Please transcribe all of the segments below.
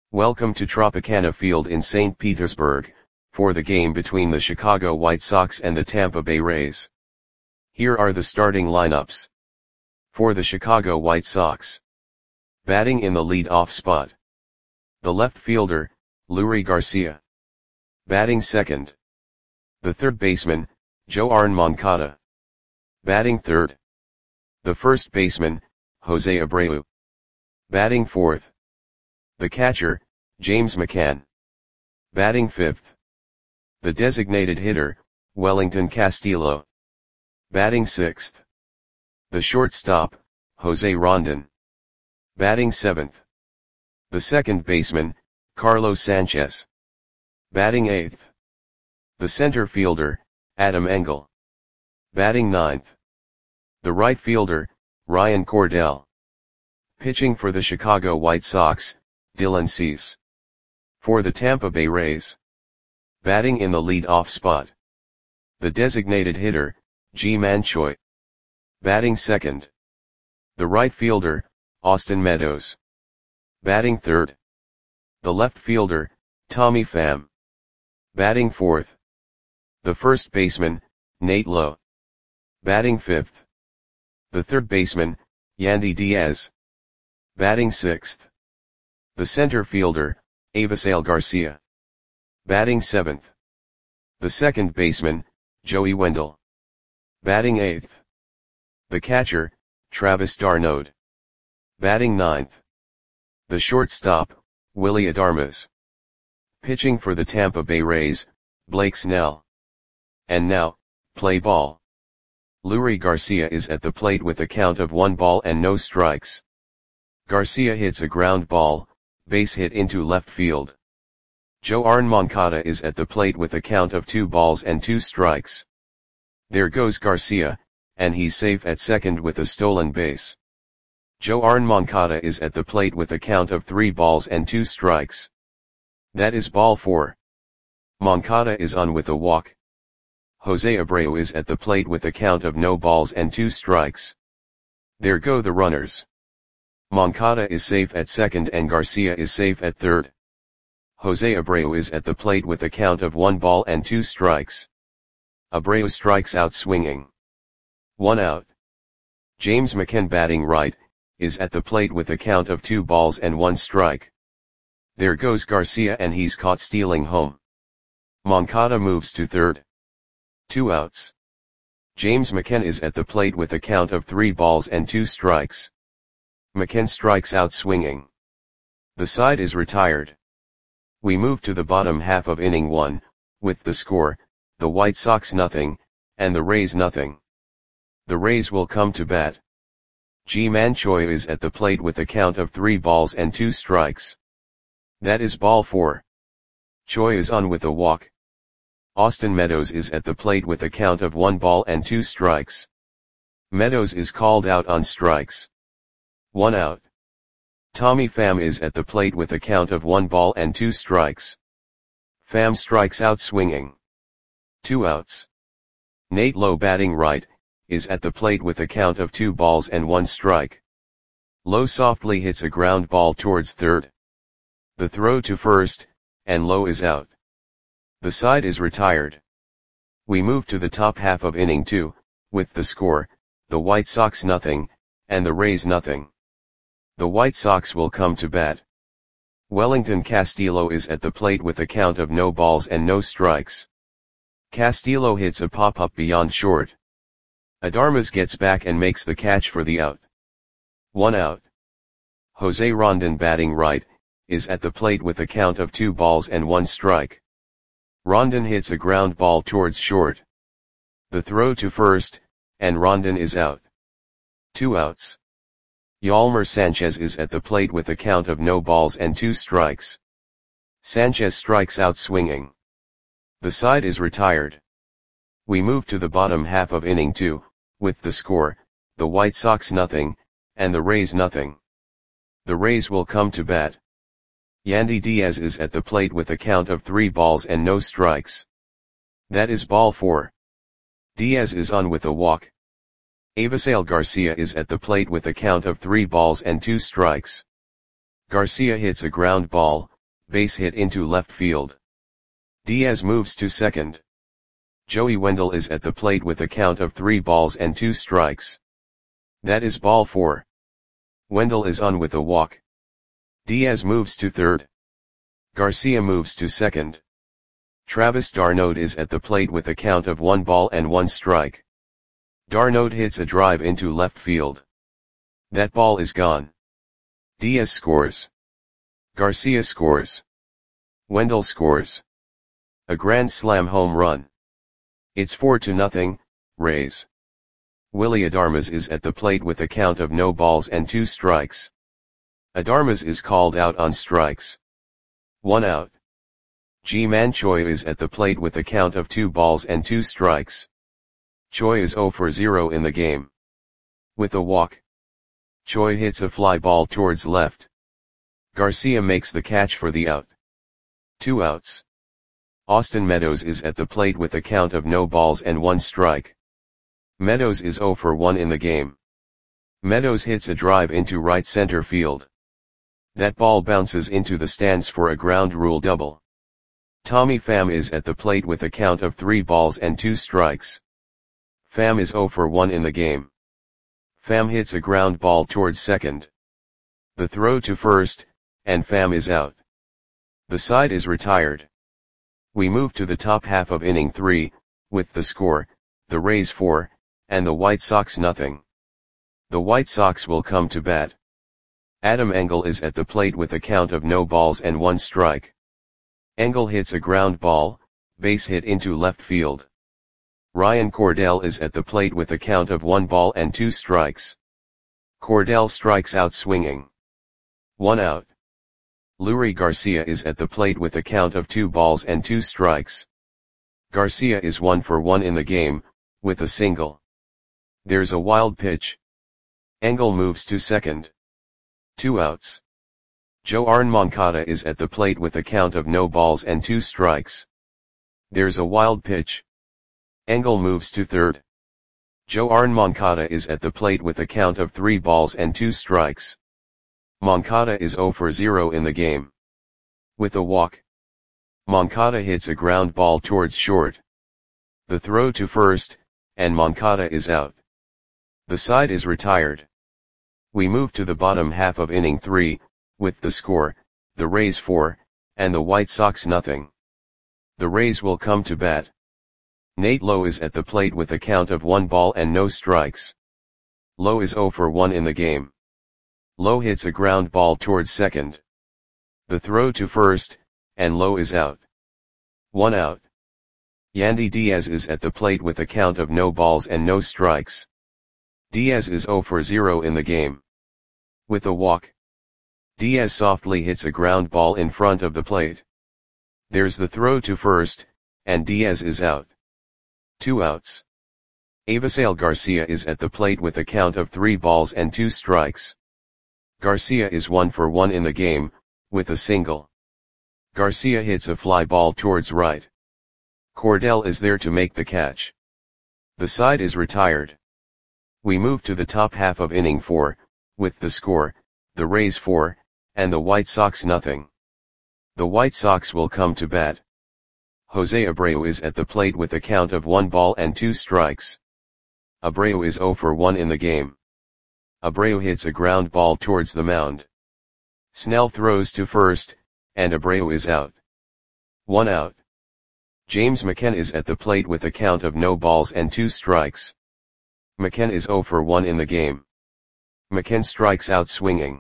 Welcome to Tropicana Field in St. Petersburg, for the game between the Chicago White Sox and the Tampa Bay Rays. Here are the starting lineups. For the Chicago White Sox. Batting in the lead-off spot. The left fielder, Leury Garcia. Batting second. The third baseman, Yoán Moncada. Batting third. The first baseman, Jose Abreu. Batting fourth. The catcher, James McCann. Batting fifth. The designated hitter, Wellington Castillo. Batting sixth. The shortstop, Jose Rondon. Batting seventh. The second baseman, Carlos Sanchez. Batting eighth. The center fielder, Adam Engel. Batting ninth. The right fielder, Ryan Cordell. Pitching for the Chicago White Sox, Dylan Cease. For the Tampa Bay Rays. Batting in the lead-off spot. The designated hitter, Ji-Man Choi. Batting second. The right fielder, Austin Meadows. Batting third. The left fielder, Tommy Pham. Batting fourth. The first baseman, Nate Lowe. Batting fifth. The third baseman, Yandy Diaz. Batting sixth. The center fielder, Avisail Garcia. Batting seventh. The second baseman, Joey Wendle. Batting eighth. The catcher, Travis d'Arnaud. Batting ninth. The shortstop, Willy Adames. Pitching for the Tampa Bay Rays, Blake Snell. And now, play ball. Leury Garcia is at the plate with a count of 1 ball and no strikes. Garcia hits a ground ball, base hit into left field. Yoán Moncada is at the plate with a count of 2 balls and 2 strikes. There goes Garcia, and he's safe at second with a stolen base. Yoán Moncada is at the plate with a count of 3 balls and 2 strikes. That is ball 4. Moncada is on with a walk. Jose Abreu is at the plate with a count of no balls and 2 strikes. There go the runners. Moncada is safe at second and Garcia is safe at third. Jose Abreu is at the plate with a count of 1 ball and 2 strikes. Abreu strikes out swinging. 1 out. James McCann batting right, is at the plate with a count of 2 balls and 1 strike. There goes Garcia and he's caught stealing home. Moncada moves to third. 2 outs. James McCann is at the plate with a count of 3 balls and 2 strikes. McCann strikes out swinging. The side is retired. We move to the bottom half of inning 1, with the score, the White Sox nothing, and the Rays nothing. The Rays will come to bat. Ji-Man Choi is at the plate with a count of 3 balls and 2 strikes. That is ball 4. Choi is on with a walk. Austin Meadows is at the plate with a count of 1 ball and 2 strikes. Meadows is called out on strikes. 1 out. Tommy Pham is at the plate with a count of 1 ball and 2 strikes. Pham strikes out swinging. 2 outs. Nate Lowe batting right, is at the plate with a count of 2 balls and 1 strike. Lowe softly hits a ground ball towards third. The throw to first, and Lowe is out. The side is retired. We move to the top half of inning 2, with the score, the White Sox nothing, and the Rays nothing. The White Sox will come to bat. Wellington Castillo is at the plate with a count of no balls and no strikes. Castillo hits a pop-up beyond short. Adames gets back and makes the catch for the out. 1 out. Jose Rondon batting right, is at the plate with a count of 2 balls and 1 strike. Rondon hits a ground ball towards short. The throw to first, and Rondon is out. 2 outs. Yolmer Sanchez is at the plate with a count of no balls and 2 strikes. Sanchez strikes out swinging. The side is retired. We move to the bottom half of inning 2, with the score, the White Sox nothing, and the Rays nothing. The Rays will come to bat. Yandy Diaz is at the plate with a count of 3 balls and no strikes. That is ball 4. Diaz is on with a walk. Avisail Garcia is at the plate with a count of 3 balls and 2 strikes. Garcia hits a ground ball, base hit into left field. Diaz moves to second. Joey Wendle is at the plate with a count of 3 balls and 2 strikes. That is ball 4. Wendle is on with a walk. Diaz moves to third. Garcia moves to second. Travis d'Arnaud is at the plate with a count of 1 ball and 1 strike. d'Arnaud hits a drive into left field. That ball is gone. Diaz scores. Garcia scores. Wendle scores. A grand slam home run. It's 4-0, Rays. Willy Adames is at the plate with a count of no balls and 2 strikes. Adames is called out on strikes. 1 out. Ji-Man Choi is at the plate with a count of 2 balls and 2 strikes. Choi is 0 for 0 in the game. With a walk. Choi hits a fly ball towards left. Garcia makes the catch for the out. 2 outs. Austin Meadows is at the plate with a count of no balls and 1 strike. Meadows is 0 for 1 in the game. Meadows hits a drive into right center field. That ball bounces into the stands for a ground rule double. Tommy Pham is at the plate with a count of 3 balls and 2 strikes. Pham is 0 for 1 in the game. Pham hits a ground ball towards second. The throw to first, and Pham is out. The side is retired. We move to the top half of inning 3, with the score, the Rays 4, and the White Sox 0. The White Sox will come to bat. Adam Engel is at the plate with a count of no balls and 1 strike. Engel hits a ground ball, base hit into left field. Ryan Cordell is at the plate with a count of 1 ball and 2 strikes. Cordell strikes out swinging. 1 out. Leury Garcia is at the plate with a count of 2 balls and 2 strikes. Garcia is 1 for 1 in the game, with a single. There's a wild pitch. Engel moves to second. 2 outs. Joarn Moncada is at the plate with a count of no balls and 2 strikes. There's a wild pitch. Engel moves to third. Joarn Moncada is at the plate with a count of 3 balls and 2 strikes. Moncada is 0 for 0 in the game. With a walk. Moncada hits a ground ball towards short. The throw to first, and Moncada is out. The side is retired. We move to the bottom half of inning 3, with the score, the Rays 4, and the White Sox 0. The Rays will come to bat. Nate Lowe is at the plate with a count of 1 ball and no strikes. Lowe is 0 for 1 in the game. Lowe hits a ground ball towards second. The throw to first, and Lowe is out. 1 out. Yandy Diaz is at the plate with a count of no balls and no strikes. Diaz is 0 for 0 in the game. With a walk. Diaz softly hits a ground ball in front of the plate. There's the throw to first, and Diaz is out. 2 outs. Avisail Garcia is at the plate with a count of 3 balls and 2 strikes. Garcia is 1 for 1 in the game, with a single. Garcia hits a fly ball towards right. Cordell is there to make the catch. The side is retired. We move to the top half of inning 4, with the score, the Rays 4, and the White Sox 0. The White Sox will come to bat. Jose Abreu is at the plate with a count of 1 ball and 2 strikes. Abreu is 0 for 1 in the game. Abreu hits a ground ball towards the mound. Snell throws to first, and Abreu is out. 1 out. James McCann is at the plate with a count of no balls and 2 strikes. McCann is 0 for 1 in the game. McCann strikes out swinging.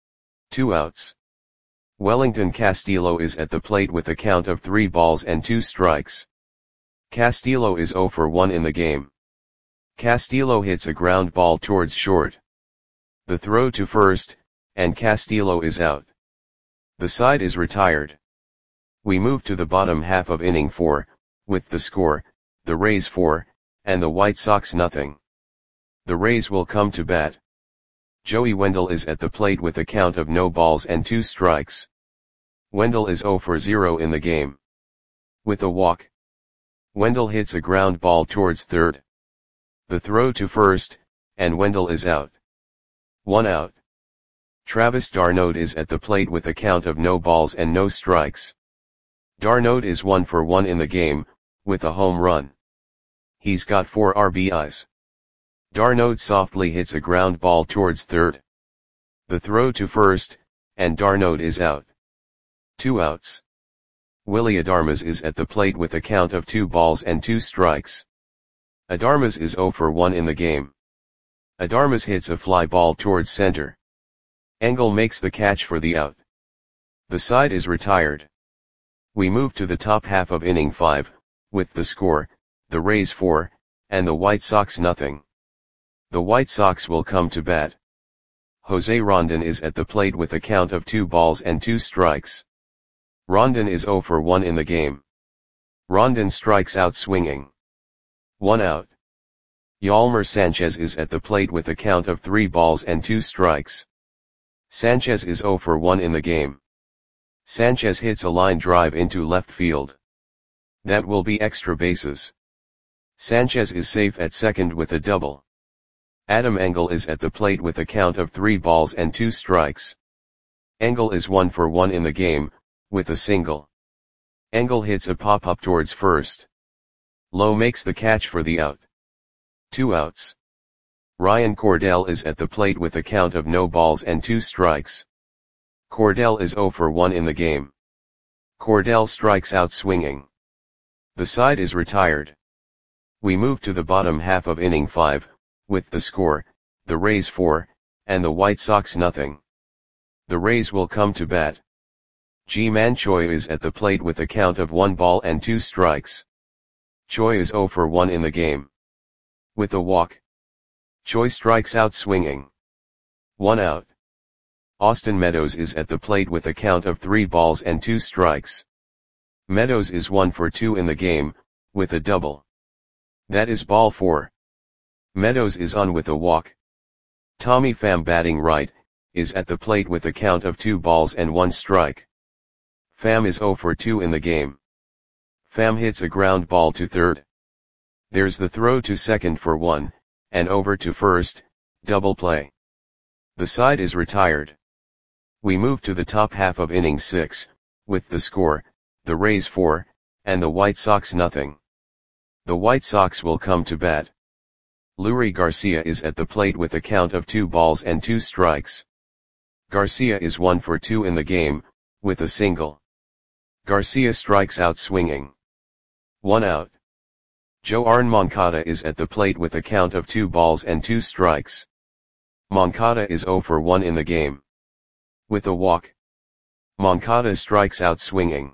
2 outs. Wellington Castillo is at the plate with a count of 3 balls and 2 strikes. Castillo is 0 for 1 in the game. Castillo hits a ground ball towards short. The throw to first, and Castillo is out. The side is retired. We move to the bottom half of inning 4, with the score, the Rays 4, and the White Sox 0. The Rays will come to bat. Joey Wendle is at the plate with a count of no balls and 2 strikes. Wendle is 0 for 0 in the game. With a walk. Wendle hits a ground ball towards third. The throw to first, and Wendle is out. 1 out. Travis d'Arnaud is at the plate with a count of no balls and no strikes. D'Arnaud is 1 for 1 in the game, with a home run. He's got 4 RBIs. D'Arnaud softly hits a ground ball towards third. The throw to first, and D'Arnaud is out. 2 outs. Willy Adames is at the plate with a count of 2 balls and 2 strikes. Adames is 0 for 1 in the game. Adames hits a fly ball towards center. Engel makes the catch for the out. The side is retired. We move to the top half of inning 5, with the score, the Rays 4, and the White Sox nothing. The White Sox will come to bat. Jose Rondon is at the plate with a count of 2 balls and 2 strikes. Rondon is 0 for 1 in the game. Rondon strikes out swinging. 1 out. Yolmer Sanchez is at the plate with a count of 3 balls and 2 strikes. Sanchez is 0 for 1 in the game. Sanchez hits a line drive into left field. That will be extra bases. Sanchez is safe at second with a double. Adam Engel is at the plate with a count of 3 balls and 2 strikes. Engel is 1 for 1 in the game, with a single. Engel hits a pop-up towards first. Lowe makes the catch for the out. 2 outs. Ryan Cordell is at the plate with a count of no balls and 2 strikes. Cordell is 0 for 1 in the game. Cordell strikes out swinging. The side is retired. We move to the bottom half of inning 5, with the score, the Rays 4, and the White Sox nothing. The Rays will come to bat. Ji-Man Choi is at the plate with a count of 1 ball and 2 strikes. Choi is 0 for 1 in the game. With a walk, Choi strikes out swinging. 1 out. Austin Meadows is at the plate with a count of 3 balls and 2 strikes. Meadows is 1 for 2 in the game, with a double. That is ball 4. Meadows is on with a walk. Tommy Pham, batting right, is at the plate with a count of 2 balls and 1 strike. Pham is 0 for 2 in the game. Pham hits a ground ball to third. There's the throw to second for 1, and over to first, double play. The side is retired. We move to the top half of inning 6, with the score, the Rays 4, and the White Sox nothing. The White Sox will come to bat. Leury Garcia is at the plate with a count of 2 balls and 2 strikes. Garcia is 1 for 2 in the game, with a single. Garcia strikes out swinging. 1 out. Joan Moncada is at the plate with a count of 2 balls and 2 strikes. Moncada is 0 for 1 in the game. With a walk, Moncada strikes out swinging.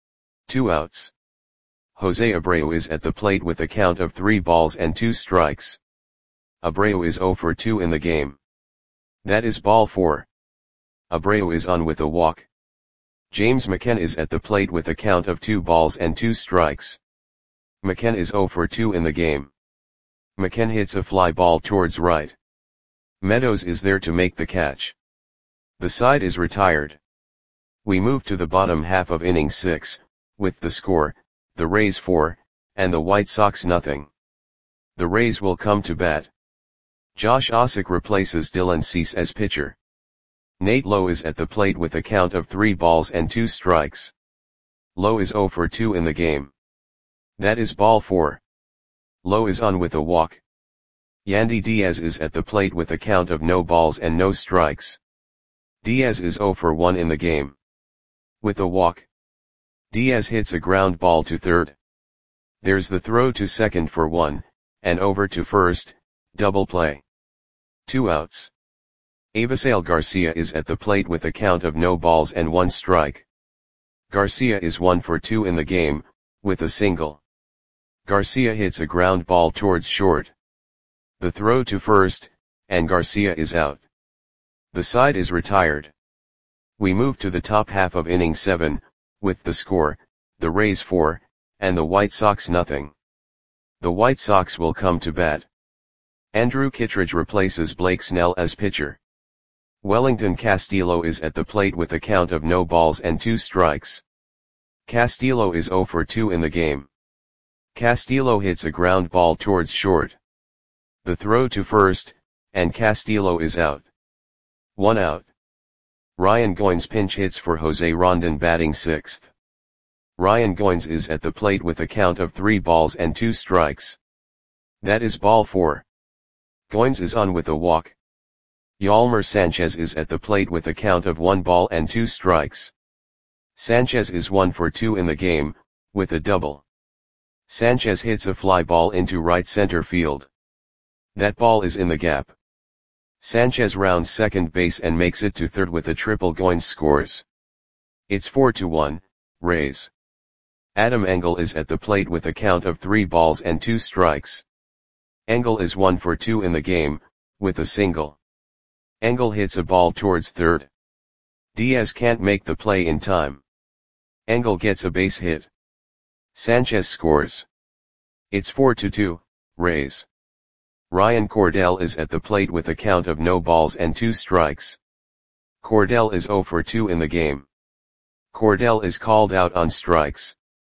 2 outs. Jose Abreu is at the plate with a count of 3 balls and 2 strikes. Abreu is 0 for 2 in the game. That is ball 4. Abreu is on with a walk. James McCann is at the plate with a count of 2 balls and 2 strikes. McCann is 0 for 2 in the game. McCann hits a fly ball towards right. Meadows is there to make the catch. The side is retired. We move to the bottom half of inning 6, with the score, the Rays 4, and the White Sox nothing. The Rays will come to bat. Josh Ossock replaces Dylan Cease as pitcher. Nate Lowe is at the plate with a count of 3 balls and 2 strikes. Lowe is 0 for 2 in the game. That is ball 4. Lowe is on with a walk. Yandy Diaz is at the plate with a count of no balls and no strikes. Diaz is 0 for 1 in the game. With a walk, Diaz hits a ground ball to third. There's the throw to second for 1, and over to first, double play. 2 outs. Avisail Garcia is at the plate with a count of no balls and 1 strike. Garcia is 1 for 2 in the game, with a single. Garcia hits a ground ball towards short. The throw to first, and Garcia is out. The side is retired. We move to the top half of inning 7, with the score, the Rays 4, and the White Sox nothing. The White Sox will come to bat. Andrew Kittredge replaces Blake Snell as pitcher. Wellington Castillo is at the plate with a count of no balls and 2 strikes. Castillo is 0 for 2 in the game. Castillo hits a ground ball towards short. The throw to first, and Castillo is out. 1 out. Ryan Goins pinch hits for Jose Rondon batting 6th. Ryan Goins is at the plate with a count of 3 balls and 2 strikes. That is ball 4. Goins is on with a walk. Yolmer Sanchez is at the plate with a count of 1 ball and 2 strikes. Sanchez is 1 for 2 in the game, with a double. Sanchez hits a fly ball into right center field. That ball is in the gap. Sanchez rounds second base and makes it to third with a triple. Goins scores. It's 4-1, Rays. Adam Engel is at the plate with a count of 3 balls and 2 strikes. Engel is 1 for 2 in the game, with a single. Engel hits a ball towards third. Diaz can't make the play in time. Engel gets a base hit. Sanchez scores. It's 4-2, Rays. Ryan Cordell is at the plate with a count of no balls and 2 strikes. Cordell is 0 for 2 in the game. Cordell is called out on strikes.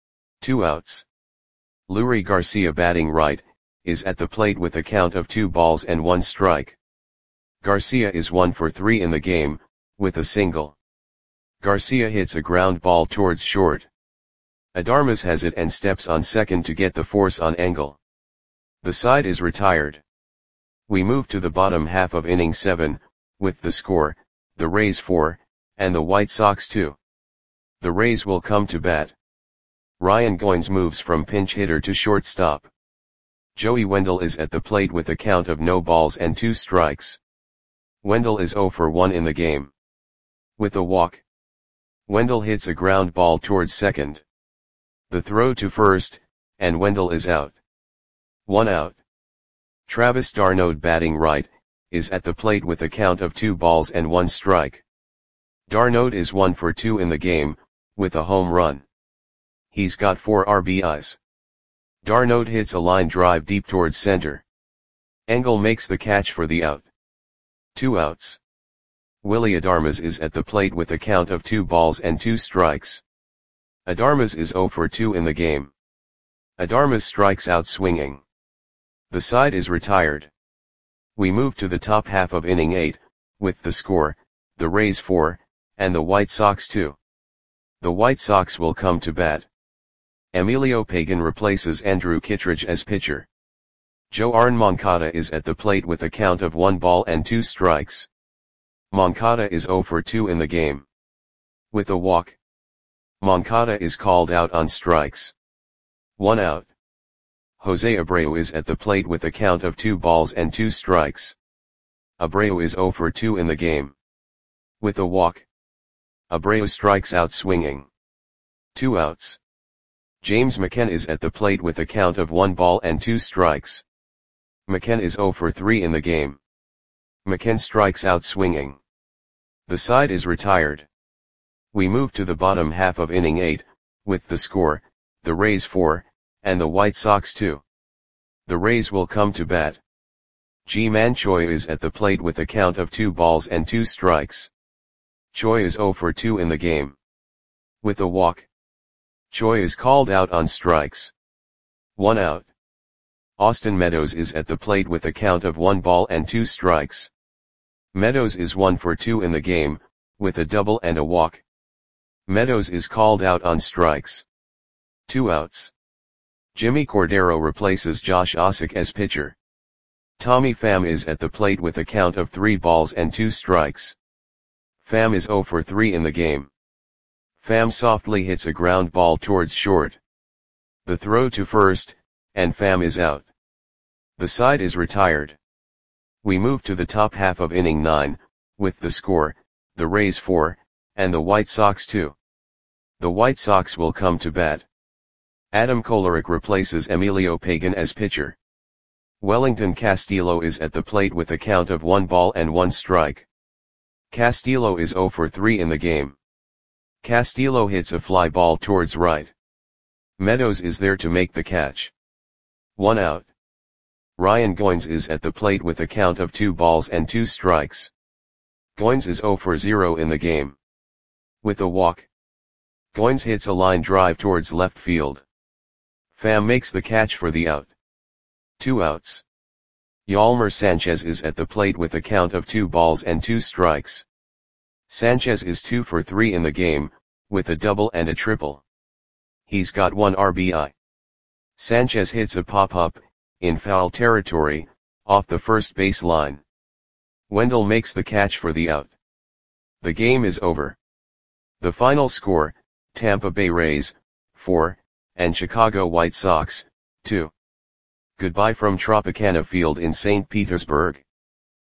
2 outs. Leury Garcia batting right, is at the plate with a count of 2 balls and 1 strike. Garcia is 1 for 3 in the game, with a single. Garcia hits a ground ball towards short. Adarmas has it and steps on second to get the force on Engel. The side is retired. We move to the bottom half of inning 7, with the score, the Rays 4, and the White Sox 2. The Rays will come to bat. Ryan Goins moves from pinch hitter to shortstop. Joey Wendell is at the plate with a count of no balls and 2 strikes. Wendell is 0 for 1 in the game. With a walk. Wendell hits a ground ball towards second. The throw to first, and Wendell is out. 1 out. Travis d'Arnaud batting right, is at the plate with a count of 2 balls and 1 strike. d'Arnaud is 1 for 2 in the game, with a home run. He's got 4 RBIs. d'Arnaud hits a line drive deep towards center. Engel makes the catch for the out. 2 outs. Willy Adarmas is at the plate with a count of 2 balls and 2 strikes. Adarmas is 0 for 2 in the game. Adarmas strikes out swinging. The side is retired. We move to the top half of inning 8, with the score, the Rays 4, and the White Sox 2. The White Sox will come to bat. Emilio Pagan replaces Andrew Kittredge as pitcher. Joarn Moncada is at the plate with a count of 1 ball and 2 strikes. Moncada is 0 for 2 in the game. With a walk. Moncada is called out on strikes. 1 out. Jose Abreu is at the plate with a count of 2 balls and 2 strikes. Abreu is 0 for 2 in the game. With a walk. Abreu strikes out swinging. 2 outs. James McCann is at the plate with a count of 1 ball and 2 strikes. McCann is 0 for 3 in the game. McCann strikes out swinging. The side is retired. We move to the bottom half of inning 8, with the score, the Rays 4, and the White Sox 2. The Rays will come to bat. Ji-Man Choi is at the plate with a count of 2 balls and 2 strikes. Choi is 0 for 2 in the game. With a walk. Choi is called out on strikes. 1 out. Austin Meadows is at the plate with a count of 1 ball and 2 strikes. Meadows is 1 for 2 in the game, with a double and a walk. Meadows is called out on strikes. 2 outs. Jimmy Cordero replaces Josh Ossock as pitcher. Tommy Pham is at the plate with a count of 3 balls and 2 strikes. Pham is 0 for 3 in the game. Pham softly hits a ground ball towards short. The throw to first, and Pham is out. The side is retired. We move to the top half of inning 9, with the score, the Rays 4, and the White Sox 2. The White Sox will come to bat. Adam Kolarek replaces Emilio Pagan as pitcher. Wellington Castillo is at the plate with a count of 1 ball and 1 strike. Castillo is 0 for 3 in the game. Castillo hits a fly ball towards right. Meadows is there to make the catch. 1 out. Ryan Goins is at the plate with a count of 2 balls and 2 strikes. Goins is 0 for 0 in the game. With a walk. Goins hits a line drive towards left field. Pham makes the catch for the out. 2 outs. Yolmer Sanchez is at the plate with a count of 2 balls and 2 strikes. Sanchez is 2 for 3 in the game, with a double and a triple. He's got 1 RBI. Sanchez hits a pop-up, in foul territory, off the first base line. Wendell makes the catch for the out. The game is over. The final score, Tampa Bay Rays, 4, and Chicago White Sox, 2. Goodbye from Tropicana Field in St. Petersburg.